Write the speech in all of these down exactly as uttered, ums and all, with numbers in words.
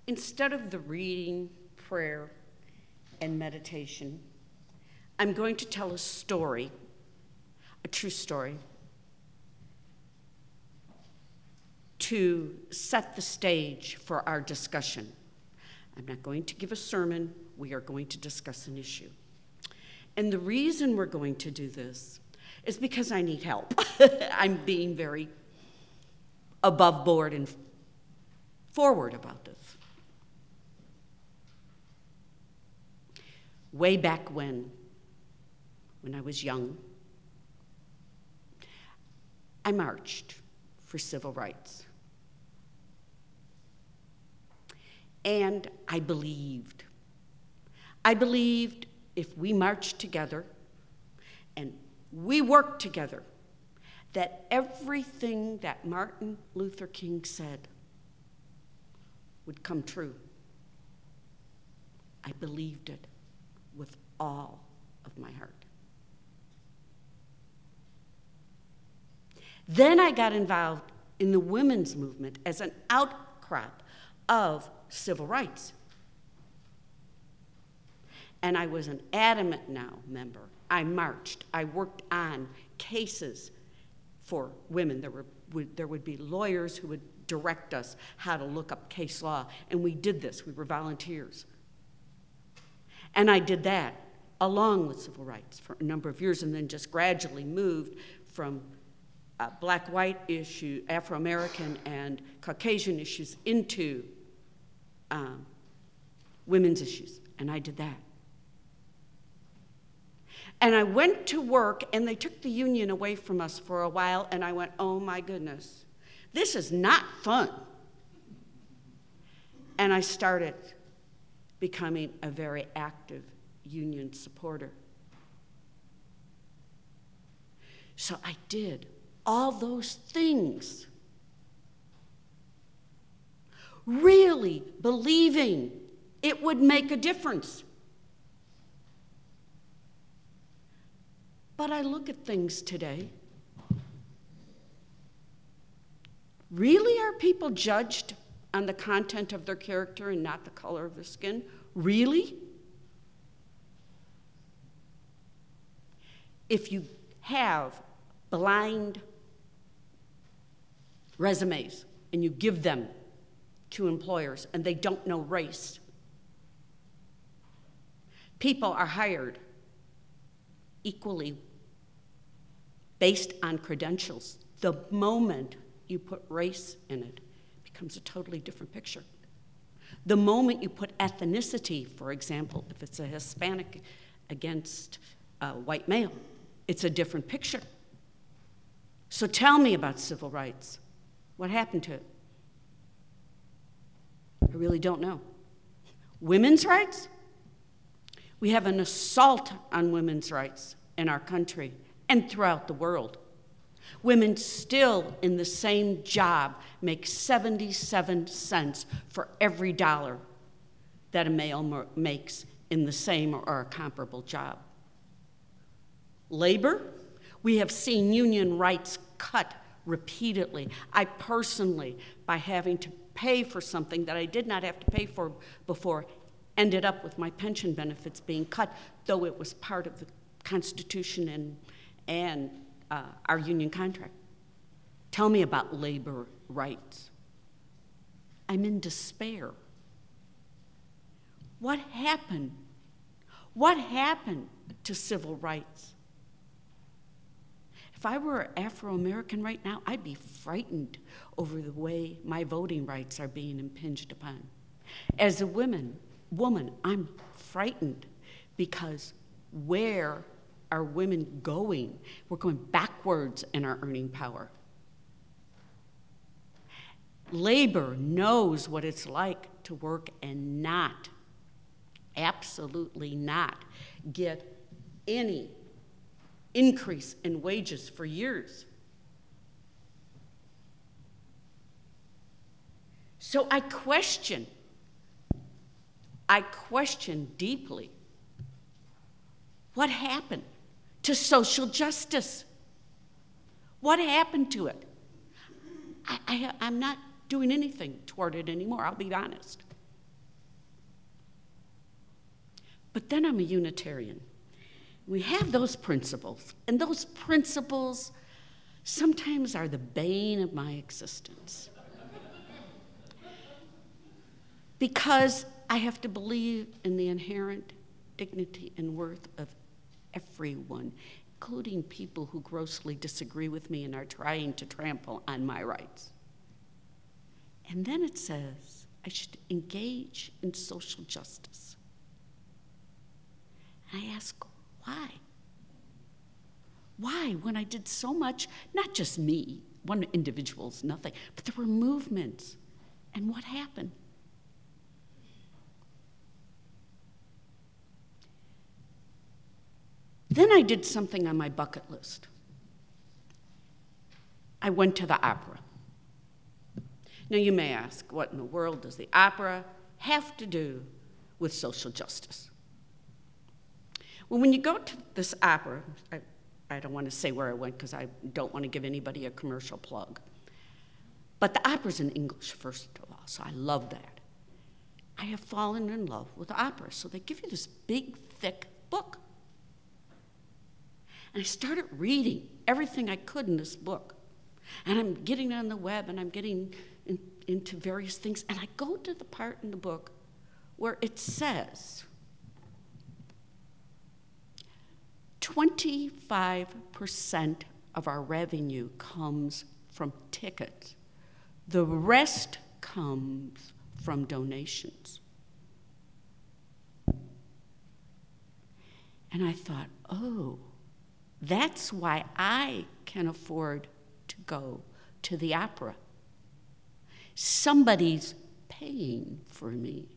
instead of the reading, prayer, and meditation, I'm going to tell a story, a true story, to set the stage for our discussion. I'm not going to give a sermon. We are going to discuss an issue. And the reason we're going to do this is because I need help. I'm being very above board and forward about this. Way back when, when I was young, I marched for civil rights. And I believed. I believed if we marched together and we worked together, that everything that Martin Luther King said would come true. I believed it with all of my heart. Then I got involved in the women's movement as an outcrop of civil rights. And I was an adamant now member. I marched. I worked on cases for women. There were would, there would be lawyers who would direct us how to look up case law. And we did this. We were volunteers. And I did that along with civil rights for a number of years, and then just gradually moved from uh, black-white issue, Afro-American and Caucasian issues into um, women's issues. And I did that. And I went to work, and they took the union away from us for a while, and I went, oh my goodness, this is not fun. And I started becoming a very active union supporter. So I did all those things, really believing it would make a difference. But I look at things today. Really, are people judged on the content of their character and not the color of their skin? Really? If you have blind resumes and you give them to employers and they don't know race, people are hired equally based on credentials. The moment you put race in it, it becomes a totally different picture. The moment you put ethnicity, for example, if it's a Hispanic against a white male, it's a different picture. So tell me about civil rights. What happened to it? I really don't know. Women's rights? We have an assault on women's rights in our country and throughout the world. Women still in the same job make seventy-seven cents for every dollar that a male makes in the same or a comparable job. Labor, we have seen union rights cut repeatedly. I personally, by having to pay for something that I did not have to pay for before, ended up with my pension benefits being cut, though it was part of the Constitution and, and uh, our union contract. Tell me about labor rights. I'm in despair. What happened? What happened to civil rights? If I were Afro-American right now, I'd be frightened over the way my voting rights are being impinged upon. As a woman, woman, I'm frightened because where are women going? We're going backwards in our earning power. Labor knows what it's like to work and not, absolutely not, get any increase in wages for years. So I question, I question deeply what happened to social justice. What happened to it? I, I, I'm not doing anything toward it anymore, I'll be honest. But then I'm a Unitarian. We have those principles, and those principles sometimes are the bane of my existence. Because I have to believe in the inherent dignity and worth of everyone, including people who grossly disagree with me and are trying to trample on my rights. And then it says I should engage in social justice. And I ask, why? Why, when I did so much, not just me, one individual's nothing, but there were movements. And what happened? Then I did something on my bucket list. I went to the opera. Now you may ask, what in the world does the opera have to do with social justice? Well, when you go to this opera, I, I don't want to say where I went because I don't want to give anybody a commercial plug, but the opera's in English, first of all, so I love that. I have fallen in love with the opera, so they give you this big, thick book. And I started reading everything I could in this book. And I'm getting on the web, and I'm getting in, into various things, and I go to the part in the book where it says twenty-five percent of our revenue comes from tickets. The rest comes from donations. And I thought, oh, that's why I can afford to go to the opera. Somebody's paying for me.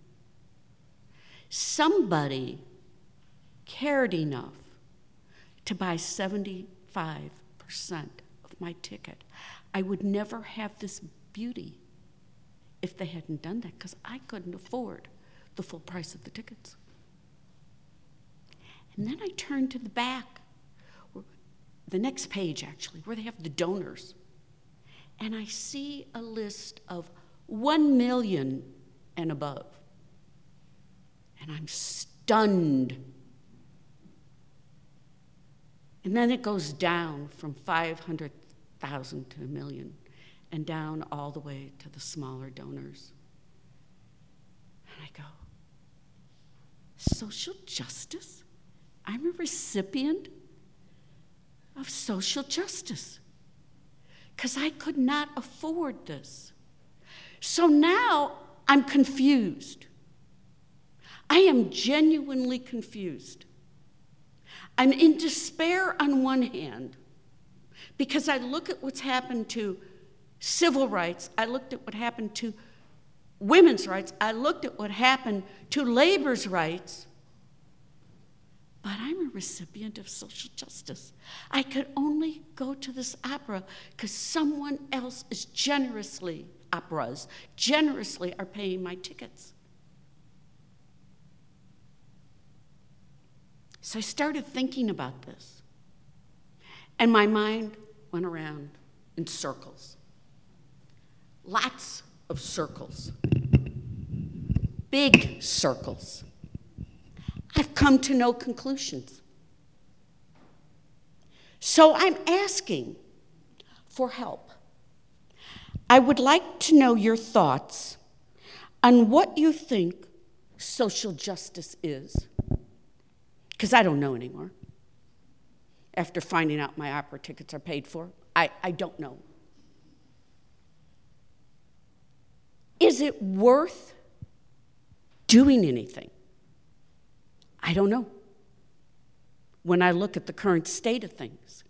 Somebody cared enough to buy seventy-five percent of my ticket. I would never have this beauty if they hadn't done that, because I couldn't afford the full price of the tickets. And then I turned to the back, the next page actually, where they have the donors. And I see a list of one million and above. And I'm stunned. And then it goes down from five hundred thousand to a million, and down all the way to the smaller donors. And I go, social justice? I'm a recipient of social justice, because I could not afford this. So now I'm confused. I am genuinely confused. I'm in despair on one hand, because I look at what's happened to civil rights, I looked at what happened to women's rights, I looked at what happened to labor's rights, but I'm a recipient of social justice. I could only go to this opera because someone else is generously, operas, generously are paying my tickets. So I started thinking about this, and my mind went around in circles. Lots of circles. Big circles. I've come to no conclusions. So I'm asking for help. I would like to know your thoughts on what you think social justice is, because I don't know anymore. After finding out my opera tickets are paid for, I, I don't know. Is it worth doing anything? I don't know. When I look at the current state of things.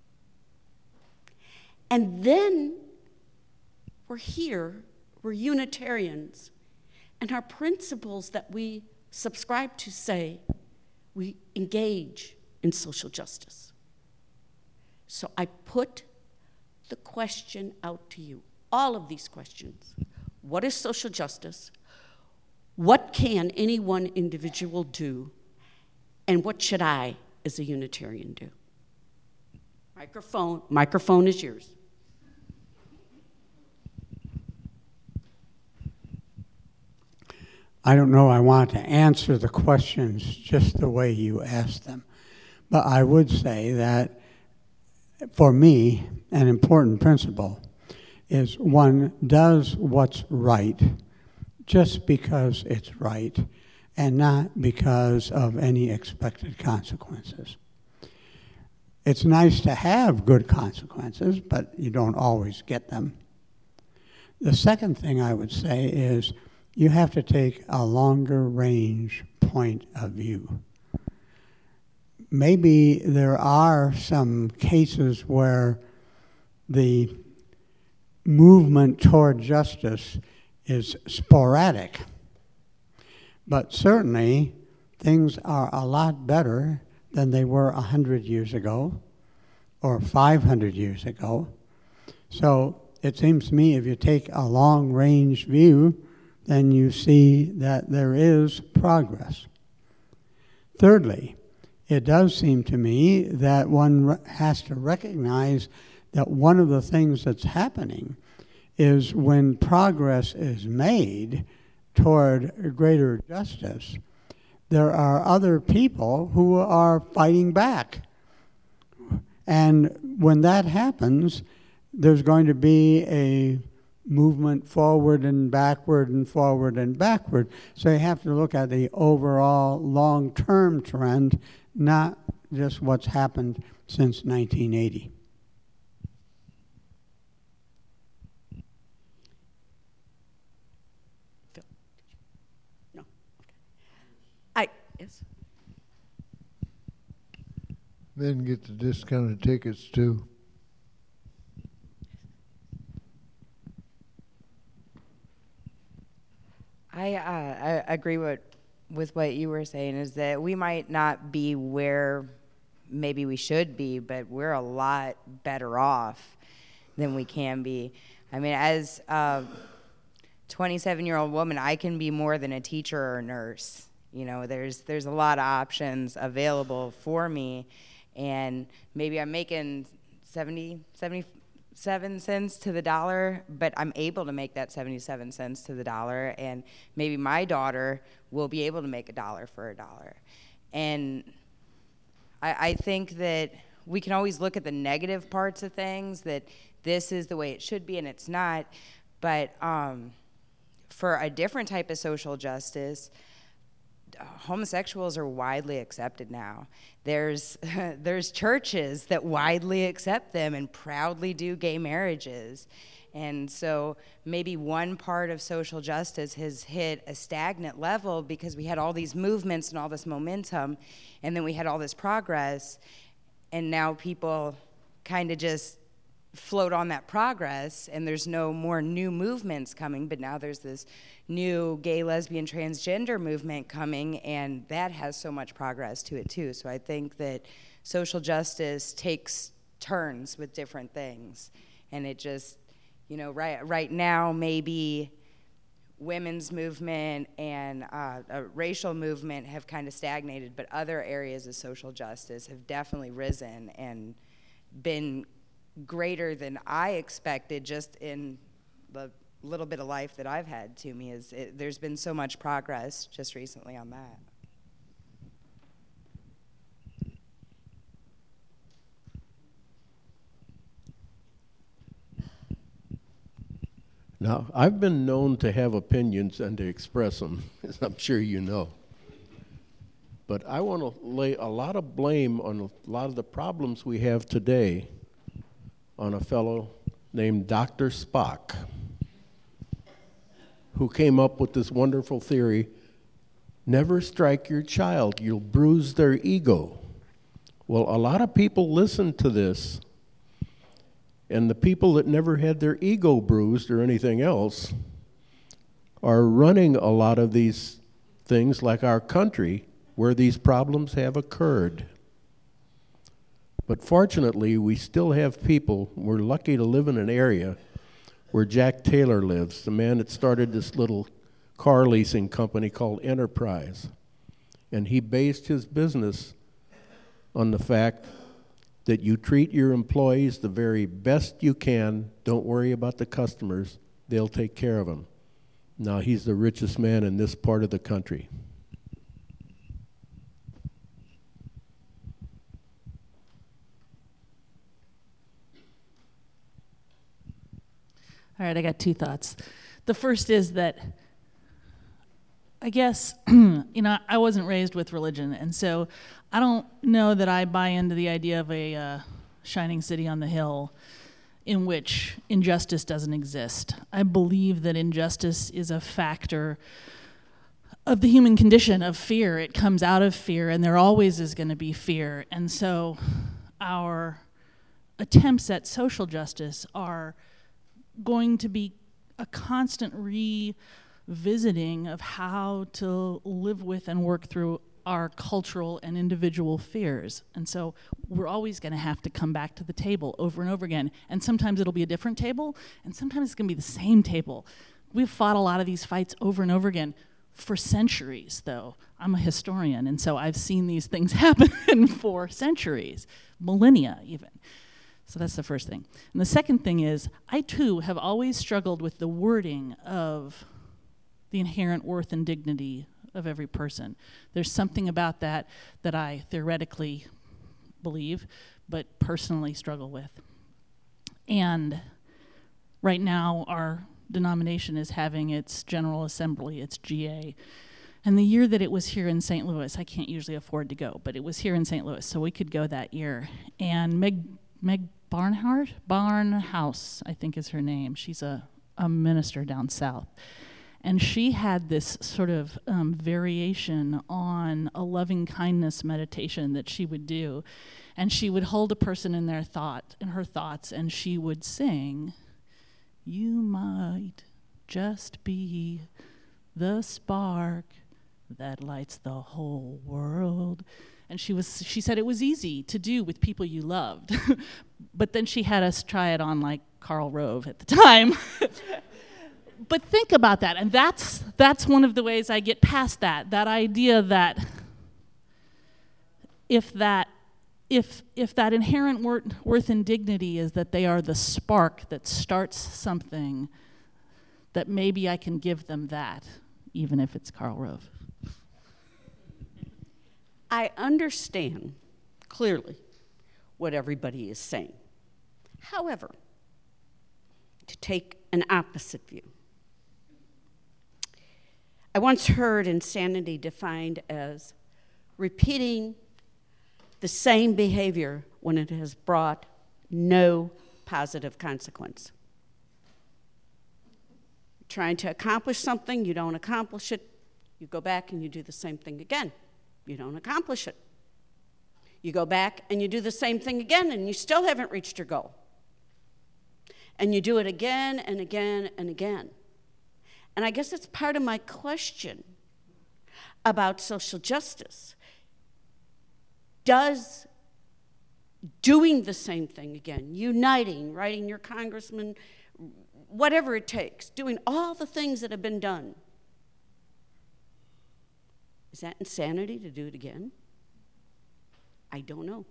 And then we're here, we're Unitarians, and our principles that we subscribe to say we engage in social justice. So I put the question out to you, all of these questions. What is social justice? What can any one individual do? And what should I, as a Unitarian, do? Microphone, microphone is yours. I don't know I want to answer the questions just the way you asked them, but I would say that for me, an important principle is one does what's right just because it's right and not because of any expected consequences. It's nice to have good consequences, but you don't always get them. The second thing I would say is you have to take a longer range point of view. Maybe there are some cases where the movement toward justice is sporadic, but certainly things are a lot better than they were one hundred years ago or five hundred years ago. So it seems to me if you take a long-range view, then you see that there is progress. Thirdly, it does seem to me that one has to recognize that one of the things that's happening is when progress is made toward greater justice, there are other people who are fighting back. And when that happens, there's going to be a movement forward and backward and forward and backward. So you have to look at the overall long-term trend, not just what's happened since nineteen eighty. No. I, yes. Men get the discounted tickets too. I, uh, I agree with, with what you were saying, is that we might not be where maybe we should be, but we're a lot better off than we can be. I mean, as a twenty-seven-year-old woman, I can be more than a teacher or a nurse. You know, there's there's a lot of options available for me, and maybe I'm making seventy, seventy-seven cents to the dollar, but I'm able to make that seventy-seven cents to the dollar, and maybe my daughter will be able to make a dollar for a dollar. And I, I think that we can always look at the negative parts of things, that this is the way it should be and it's not, but um, for a different type of social justice, homosexuals are widely accepted now. There's there's churches that widely accept them and proudly do gay marriages. And so maybe one part of social justice has hit a stagnant level because we had all these movements and all this momentum, and then we had all this progress, and now people kind of just float on that progress, and there's no more new movements coming, but now there's this new gay, lesbian, transgender movement coming, and that has so much progress to it too. So I think that social justice takes turns with different things, and it just, you know, right right now maybe women's movement and uh, a racial movement have kind of stagnated, but other areas of social justice have definitely risen and been greater than I expected just in the little bit of life that I've had to me. Is it, there's been so much progress just recently on that. Now, I've been known to have opinions and to express them, as I'm sure you know. But I want to lay a lot of blame on a lot of the problems we have today on a fellow named Doctor Spock, who came up with this wonderful theory: never strike your child, you'll bruise their ego. Well, a lot of people listen to this, and the people that never had their ego bruised or anything else are running a lot of these things, like our country, where these problems have occurred. But fortunately, we still have people. We're lucky to live in an area where Jack Taylor lives, the man that started this little car leasing company called Enterprise. And he based his business on the fact that you treat your employees the very best you can. Don't worry about the customers. They'll take care of them. Now he's the richest man in this part of the country. All right, I got two thoughts. The first is that I guess, you know, I wasn't raised with religion, and so I don't know that I buy into the idea of a uh, shining city on the hill in which injustice doesn't exist. I believe that injustice is a factor of the human condition, of fear. It comes out of fear, and there always is going to be fear. And so our attempts at social justice are going to be a constant revisiting of how to live with and work through our cultural and individual fears. And so we're always going to have to come back to the table over and over again. And sometimes it'll be a different table, and sometimes it's going to be the same table. We've fought a lot of these fights over and over again for centuries, though. I'm a historian, and so I've seen these things happen for centuries, millennia even. So that's the first thing. And the second thing is, I too have always struggled with the wording of the inherent worth and dignity of every person. There's something about that that I theoretically believe, but personally struggle with. And right now, our denomination is having its General Assembly, its G A. And the year that it was here in Saint Louis, I can't usually afford to go, but it was here in Saint Louis, so we could go that year. And Meg, Meg Barnhart, Barnhouse, I think is her name. She's a, a minister down south. And she had this sort of um, variation on a loving kindness meditation that she would do. And she would hold a person in their thought, in her thoughts, and she would sing, "You might just be the spark that lights the whole world." And she was she said it was easy to do with people you loved. But then she had us try it on like Karl Rove at the time. But think about that, and that's that's one of the ways I get past that, that idea that if that if if that inherent wor- worth and dignity is that they are the spark that starts something, that maybe I can give them that, even if it's Karl Rove. I understand clearly what everybody is saying. However, to take an opposite view, I once heard insanity defined as repeating the same behavior when it has brought no positive consequence. Trying to accomplish something, you don't accomplish it, you go back and you do the same thing again. You don't accomplish it. You go back and you do the same thing again, and you still haven't reached your goal. And you do it again and again and again. And I guess it's part of my question about social justice. Does doing the same thing again, uniting, writing your congressman, whatever it takes, doing all the things that have been done, is that insanity to do it again? I don't know.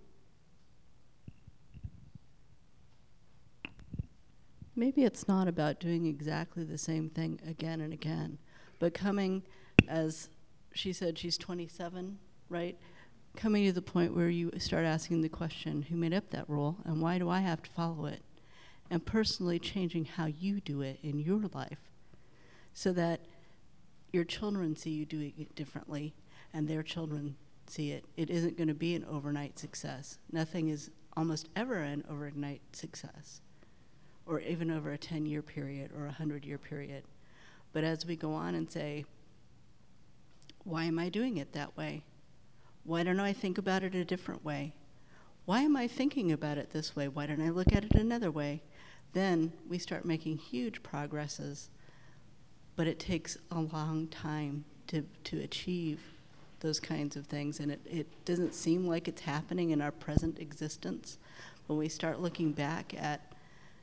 Maybe it's not about doing exactly the same thing again and again, but coming, as she said, she's twenty-seven, right? Coming to the point where you start asking the question, who made up that rule, and why do I have to follow it? And personally changing how you do it in your life so that your children see you doing it differently and their children see it. It isn't going to be an overnight success. Nothing is almost ever an overnight success, or even over a ten-year period or a hundred-year period. But as we go on and say, why am I doing it that way? Why don't I think about it a different way? Why am I thinking about it this way? Why don't I look at it another way? Then we start making huge progresses, but it takes a long time to, to achieve those kinds of things, and it, it doesn't seem like it's happening in our present existence. When we start looking back at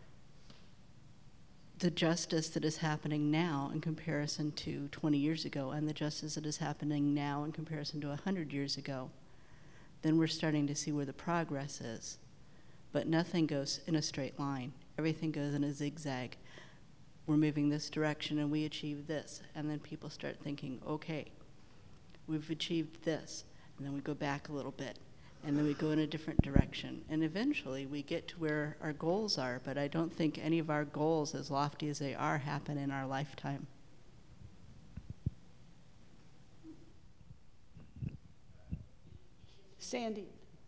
the justice that is happening now in comparison to twenty years ago, and the justice that is happening now in comparison to one hundred years ago, then we're starting to see where the progress is. But nothing goes in a straight line. Everything goes in a zigzag. we're moving this direction and we achieve this. And then people start thinking, okay, we've achieved this. And then we go back a little bit. And then we go in a different direction. And eventually we get to where our goals are, but I don't think any of our goals, as lofty as they are, happen in our lifetime. Sandy.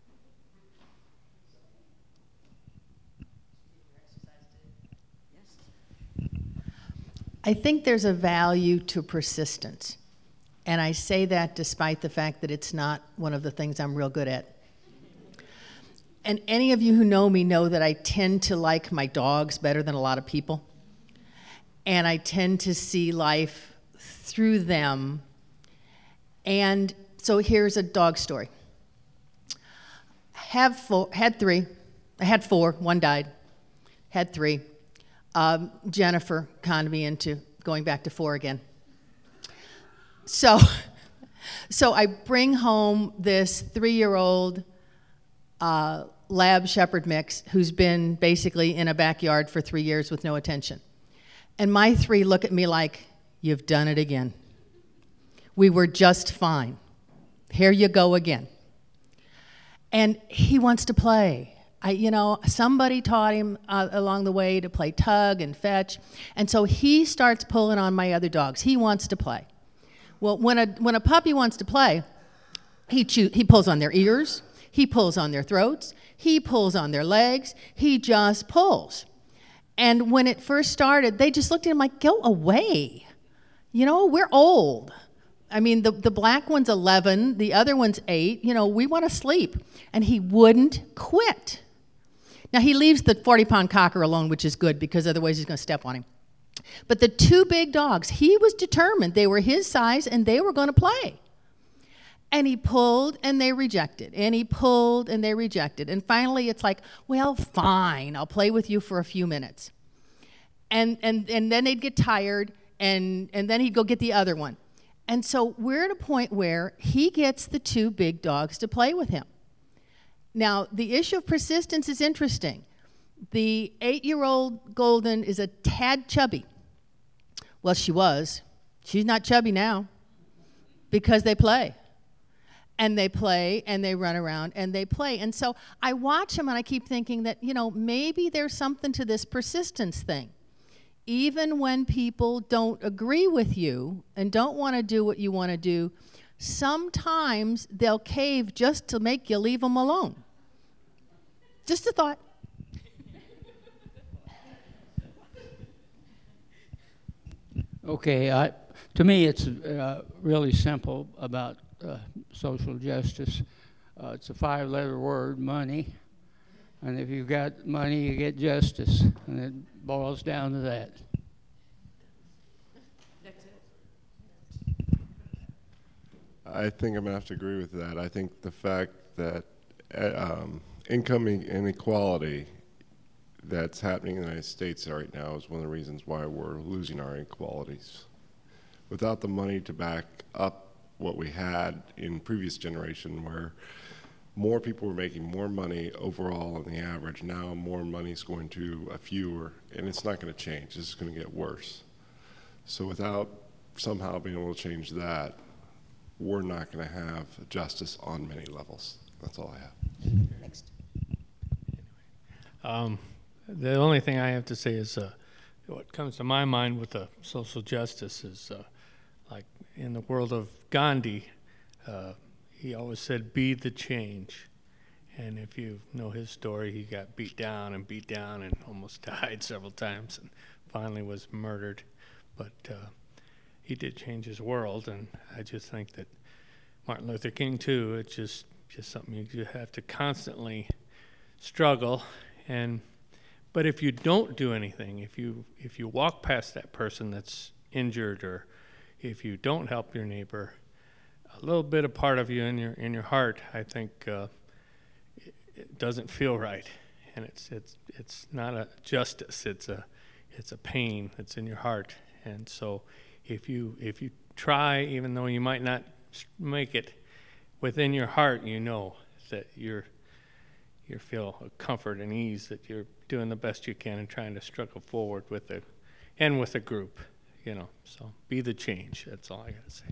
I think there's a value to persistence. And I say that despite the fact that it's not one of the things I'm real good at. And any of you who know me know that I tend to like my dogs better than a lot of people. And I tend to see life through them. And so here's a dog story. Have four, had three. I had four. One died. Had three. Um, Jennifer conned me into going back to four again. So, so I bring home this three-year-old uh, lab shepherd mix who's been basically in a backyard for three years with no attention. And my three look at me like, you've done it again. We were just fine. Here you go again. And he wants to play. I, you know, somebody taught him uh, along the way to play tug and fetch. And so he starts pulling on my other dogs. He wants to play. Well, when a when a puppy wants to play, he chew, he pulls on their ears, he pulls on their throats, he pulls on their legs, he just pulls. And when it first started, they just looked at him like, go away. You know, we're old. I mean, the, the black one's eleven, the other one's eight. You know, we want to sleep. And he wouldn't quit. Now, he leaves the forty-pound cocker alone, which is good, because otherwise he's going to step on him. But the two big dogs, he was determined. They were his size, and they were going to play. And he pulled, and they rejected. And he pulled, and they rejected. And finally, it's like, well, fine, I'll play with you for a few minutes. And and and then they'd get tired, and, and then he'd go get the other one. And so we're at a point where he gets the two big dogs to play with him. Now, the issue of persistence is interesting. The eight-year-old Golden is a tad chubby. Well, she was. She's not chubby now because they play. And they play, and they run around, and they play. And so I watch them, and I keep thinking that, you know, maybe there's something to this persistence thing. Even when people don't agree with you and don't want to do what you want to do, sometimes they'll cave just to make you leave them alone. Just a thought. Okay, I, to me it's uh, really simple about uh, social justice. Uh, it's a five-letter word, money. And if you've got money, you get justice. And it boils down to that. I think I'm going to have to agree with that. I think the fact that uh, um, income inequality that's happening in the United States right now is one of the reasons why we're losing our inequalities. Without the money to back up what we had in previous generation, where more people were making more money overall on the average, now more money is going to a fewer, and it's not going to change. This is going to get worse. So without somehow being able to change that, we're not going to have justice on many levels. That's all I have. Next. Um, the only thing I have to say is uh, what comes to my mind with the social justice is uh, like in the world of Gandhi, uh, he always said, be the change. And if you know his story, he got beat down and beat down and almost died several times and finally was murdered. But uh, he did change his world, and I just think that Martin Luther King, too, it's just, just something you have to constantly struggle. And but if you don't do anything, if you if you walk past that person that's injured, or if you don't help your neighbor, a little bit of part of you in your in your heart, I think, uh, it, it doesn't feel right, and it's it's it's not a justice. It's a it's a pain that's in your heart, and so if you if you try, even though you might not make it, within your heart, you know that you're you feel a comfort and ease that you're doing the best you can and trying to struggle forward with the and with a group, you know. So be the change. That's all I got to say.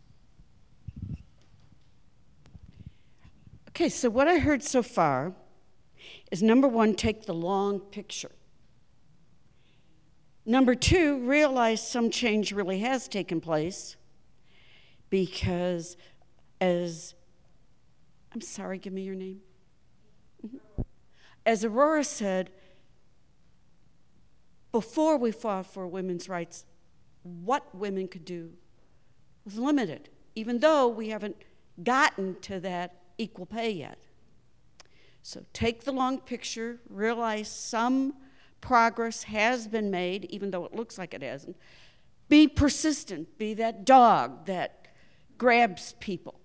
Okay, so what I heard so far is number one, take the long picture. Number two, realize some change really has taken place because as, I'm sorry, give me your name. Mm-hmm. As Aurora said, before we fought for women's rights, what women could do was limited, even though we haven't gotten to that equal pay yet. So take the long picture, realize some progress has been made, even though it looks like it hasn't. Be persistent, be that dog that grabs people.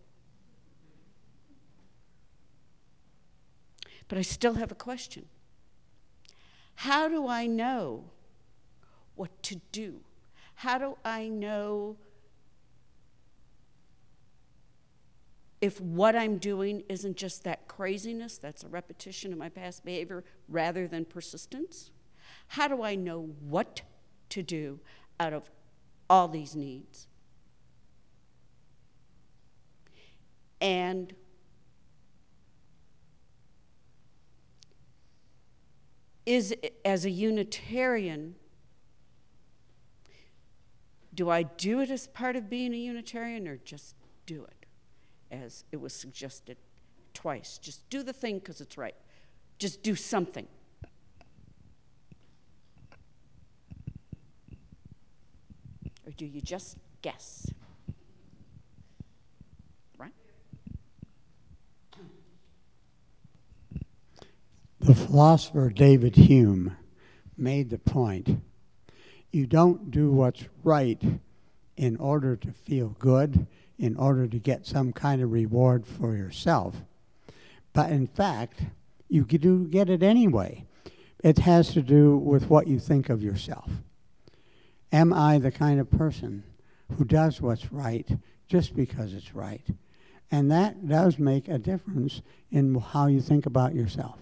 But I still have a question. How do I know what to do? How do I know if what I'm doing isn't just that craziness, that's a repetition of my past behavior, rather than persistence? How do I know what to do out of all these needs? And is, as a Unitarian, do I do it as part of being a Unitarian or just do it? As it was suggested twice. Just do the thing because it's right. Just do something. Or do you just guess? Right? The philosopher David Hume made the point, you don't do what's right in order to feel good, in order to get some kind of reward for yourself. But in fact, you do get it anyway. It has to do with what you think of yourself. Am I the kind of person who does what's right just because it's right? And that does make a difference in how you think about yourself.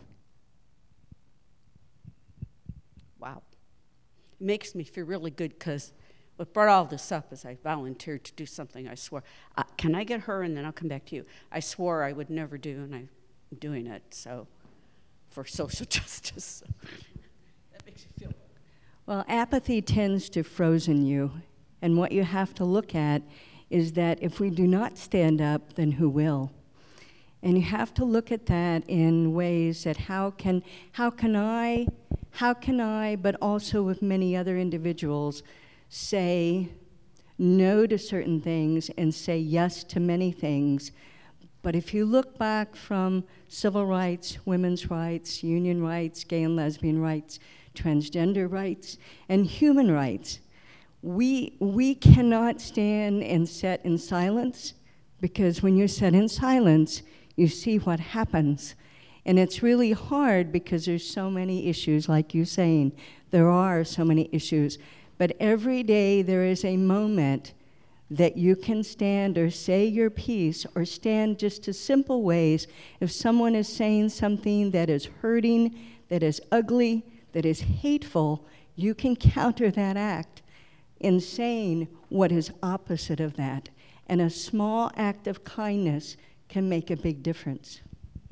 Wow. It makes me feel really good because what brought all this up is I volunteered to do something I swore. Uh, can I get her and then I'll come back to you? I swore I would never do, and I'm doing it, so, for social justice. So. That makes you feel good. Well, apathy tends to frozen you, and what you have to look at is that if we do not stand up, then who will? And you have to look at that in ways that how can, how can I, how can I, but also with many other individuals, say no to certain things and say yes to many things. But if you look back from civil rights, women's rights, union rights, gay and lesbian rights, transgender rights, and human rights, we, we cannot stand and sit in silence, because when you sit in silence, you see what happens. And it's really hard because there's so many issues, like you're saying. There are so many issues. But every day there is a moment that you can stand or say your piece or stand just to simple ways. If someone is saying something that is hurting, that is ugly, that is hateful, you can counter that act in saying what is opposite of that. And a small act of kindness can make a big difference.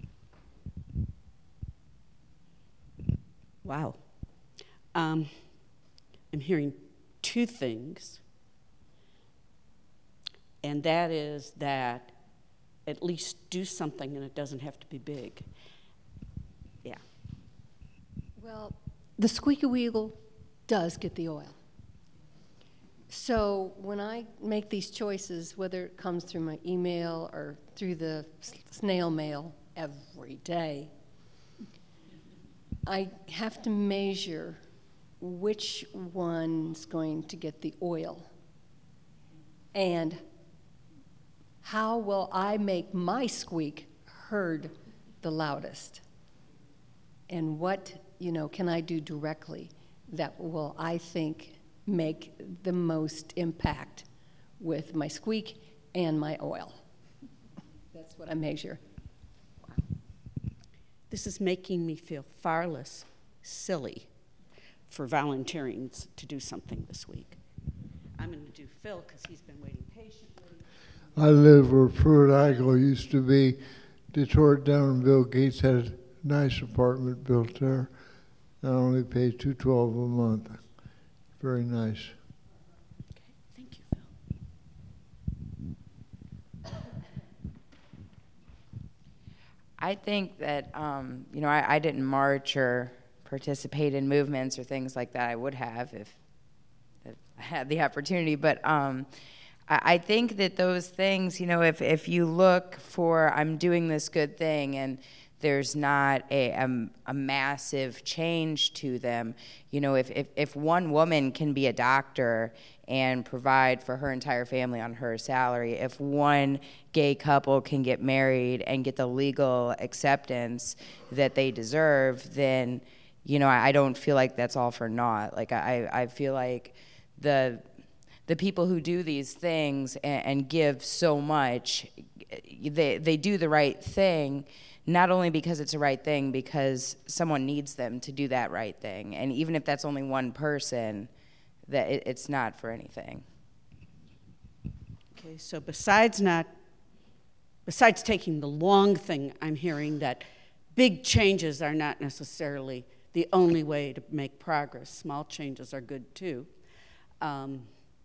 Wow. Um, I'm hearing two things, and that is that at least do something, and it doesn't have to be big. Yeah. Well, the squeaky wheel does get the oil. So when I make these choices, whether it comes through my email or through the snail mail every day, I have to measure which one's going to get the oil, and how will I make my squeak heard the loudest, and what, you know, can I do directly that will, I think, make the most impact with my squeak and my oil. That's what I measure. This is making me feel far less silly for volunteering to do something this week. I'm going to do Phil because he's been waiting patiently. I live where Pruitt-Igoe used to be. They tore it down and Bill Gates had a nice apartment built there. I only pay two twelve a month. Very nice. Okay, thank you, Phil. I think that, um, you know, I, I didn't march or participate in movements or things like that. I would have if, if I had the opportunity. But um, I, I think that those things, you know, if, if you look for, I'm doing this good thing and there's not a, a, a massive change to them, you know, if, if, if one woman can be a doctor and provide for her entire family on her salary, if one gay couple can get married and get the legal acceptance that they deserve, then, you know, I, I don't feel like that's all for naught. Like, I, I feel like the the people who do these things and, and give so much, they they do the right thing, not only because it's the right thing, because someone needs them to do that right thing. And even if that's only one person, that it, it's not for anything. Okay, so besides not, besides taking the long thing, I'm hearing that big changes are not necessarily the only way to make progress. Small changes are good too. Um,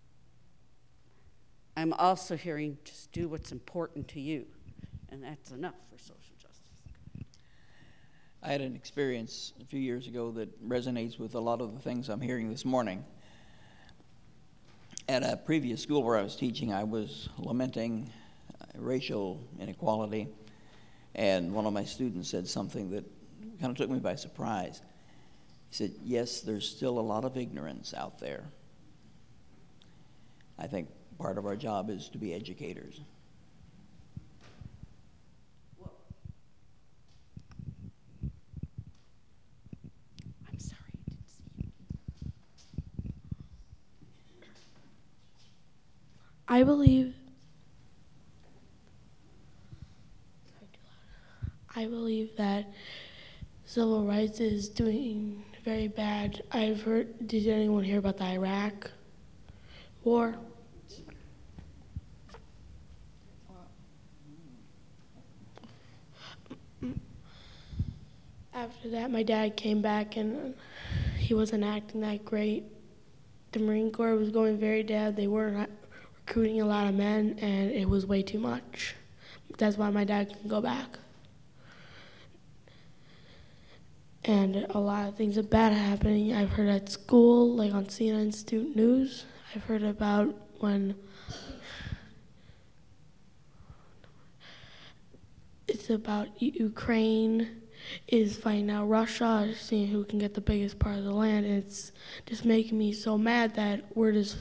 I'm also hearing just do what's important to you, and that's enough for social justice. I had an experience a few years ago that resonates with a lot of the things I'm hearing this morning. At a previous school where I was teaching, I was lamenting uh, racial inequality, and one of my students said something that kind of took me by surprise. He said, yes, there's still a lot of ignorance out there. I think part of our job is to be educators. I'm sorry, I didn't see you. I believe I believe that civil rights is doing very bad. I've heard, did anyone hear about the Iraq war? After that, my dad came back and he wasn't acting that great. The Marine Corps was going very bad. They weren't recruiting a lot of men, and it was way too much. That's why my dad can go back. And a lot of things are bad happening. I've heard at school, like on C N N Student News. I've heard about when it's about Ukraine is fighting out Russia, seeing who can get the biggest part of the land. And it's just making me so mad that we're just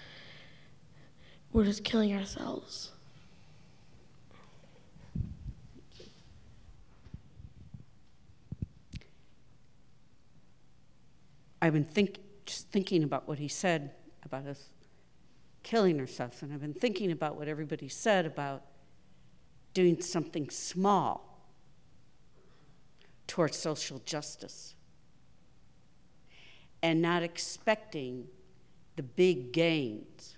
we're just killing ourselves. I've been think, just thinking about what he said about us killing ourselves, and I've been thinking about what everybody said about doing something small towards social justice and not expecting the big gains.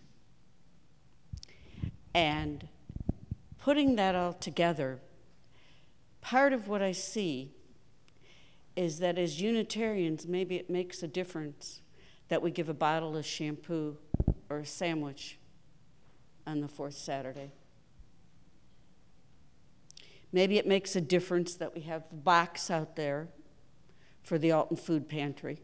And putting that all together, part of what I see is that as Unitarians, maybe it makes a difference that we give a bottle of shampoo or a sandwich on the fourth Saturday. Maybe it makes a difference that we have a box out there for the Alton Food Pantry.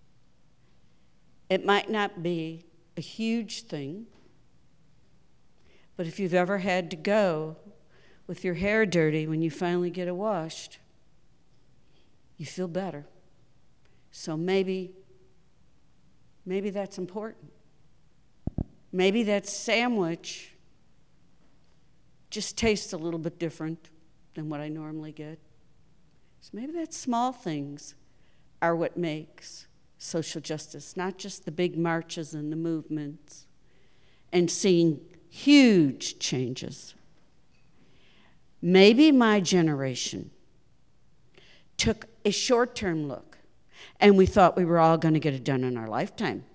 It might not be a huge thing, but if you've ever had to go with your hair dirty when you finally get it washed, you feel better. So maybe, maybe that's important. Maybe that sandwich just tastes a little bit different than what I normally get. So maybe that small things are what makes social justice, not just the big marches and the movements and seeing huge changes. Maybe my generation took a short-term look And we thought we were all going to get it done in our lifetime.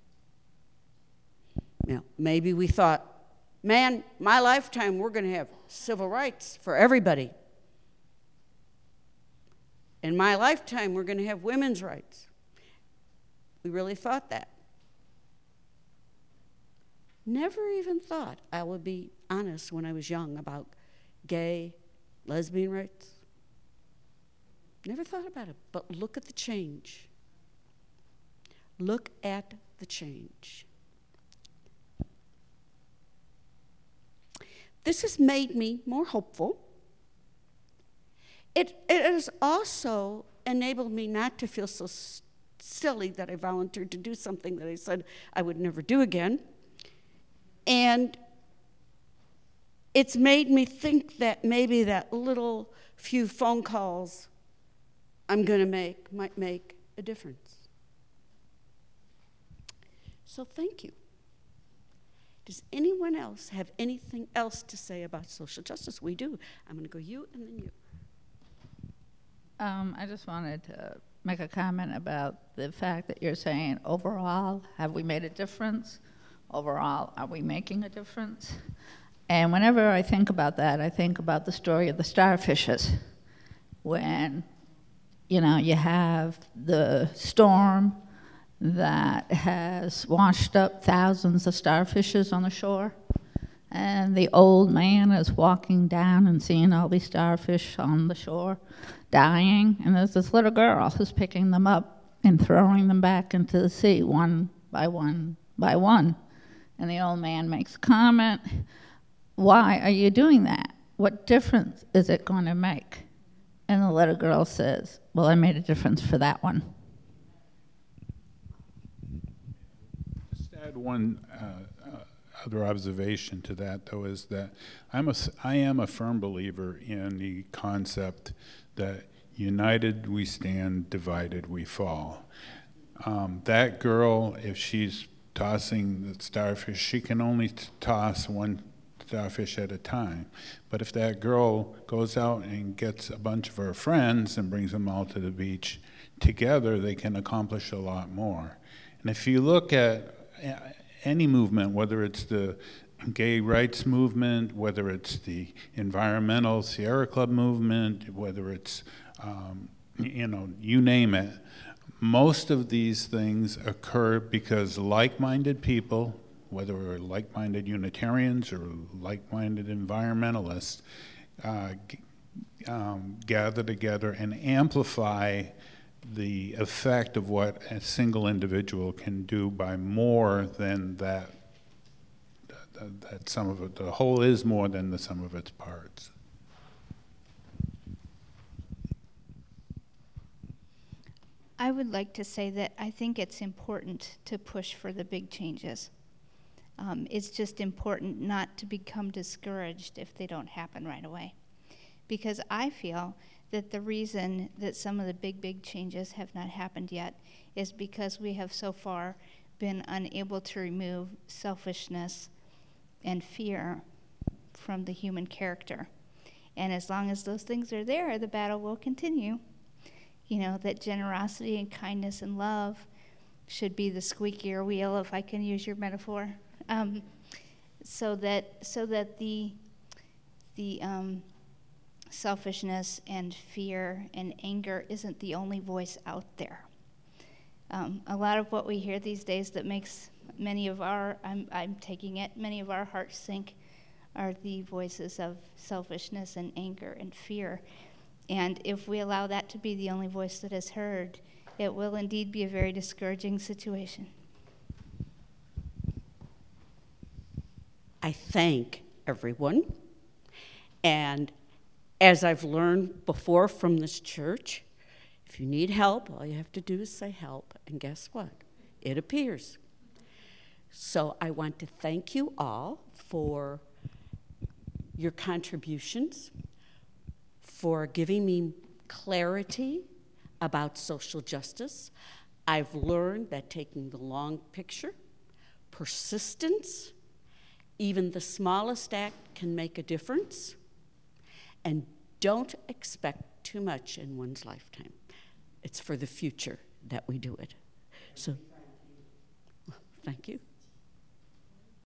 You know, maybe we thought, man, my lifetime, we're going to have civil rights for everybody. In my lifetime, we're going to have women's rights. We really thought that. Never even thought, I will be honest, when I was young, about gay, lesbian rights. Never thought about it, but look at the change. Look at the change. This has made me more hopeful. It, it has also enabled me not to feel so s- silly that I volunteered to do something that I said I would never do again. And it's made me think that maybe that little few phone calls I'm going to make might make a difference. So thank you. Does anyone else have anything else to say about social justice? We do. I'm going to go you and then you. Um, I just wanted to make a comment about the fact that you're saying overall, have we made a difference? Overall, are we making a difference? And whenever I think about that, I think about the story of the starfishes. When, you know, you have the storm that has washed up thousands of starfishes on the shore, and the old man is walking down and seeing all these starfish on the shore dying, and there's this little girl who's picking them up and throwing them back into the sea one by one by one. And the old man makes a comment, why are you doing that? What difference is it going to make? And the little girl says, well, I made a difference for that one. Just add one uh, uh, other observation to that, though, is that I'm a, I am a firm believer in the concept that united we stand, divided we fall. Um, that girl, if she's tossing the starfish, she can only t- toss one starfish at a time. But if that girl goes out and gets a bunch of her friends and brings them all to the beach together, they can accomplish a lot more. And if you look at any movement, whether it's the gay rights movement, whether it's the environmental Sierra Club movement, whether it's, um, you know, you name it, most of these things occur because like-minded people, whether we're like-minded Unitarians or like-minded environmentalists, uh, g- um, gather together and amplify the effect of what a single individual can do by more than that, that, that sum of it. The whole is more than the sum of its parts. I would like to say that I think it's important to push for the big changes. Um, it's just important not to become discouraged if they don't happen right away. Because I feel that the reason that some of the big, big changes have not happened yet is because we have so far been unable to remove selfishness and fear from the human character. And as long as those things are there, the battle will continue. You know, that generosity and kindness and love should be the squeakier wheel, if I can use your metaphor, um, so that so that the the um, selfishness and fear and anger isn't the only voice out there. Um, a lot of what we hear these days that makes many of our, I'm, I'm taking it, many of our hearts sink, are the voices of selfishness and anger and fear. And if we allow that to be the only voice that is heard, it will indeed be a very discouraging situation. I thank everyone. And as I've learned before from this church, if you need help, all you have to do is say help. And guess what? It appears. So I want to thank you all for your contributions, for giving me clarity about social justice. I've learned that taking the long picture, persistence, even the smallest act can make a difference. And don't expect too much in one's lifetime. It's for the future that we do it. So, thank you.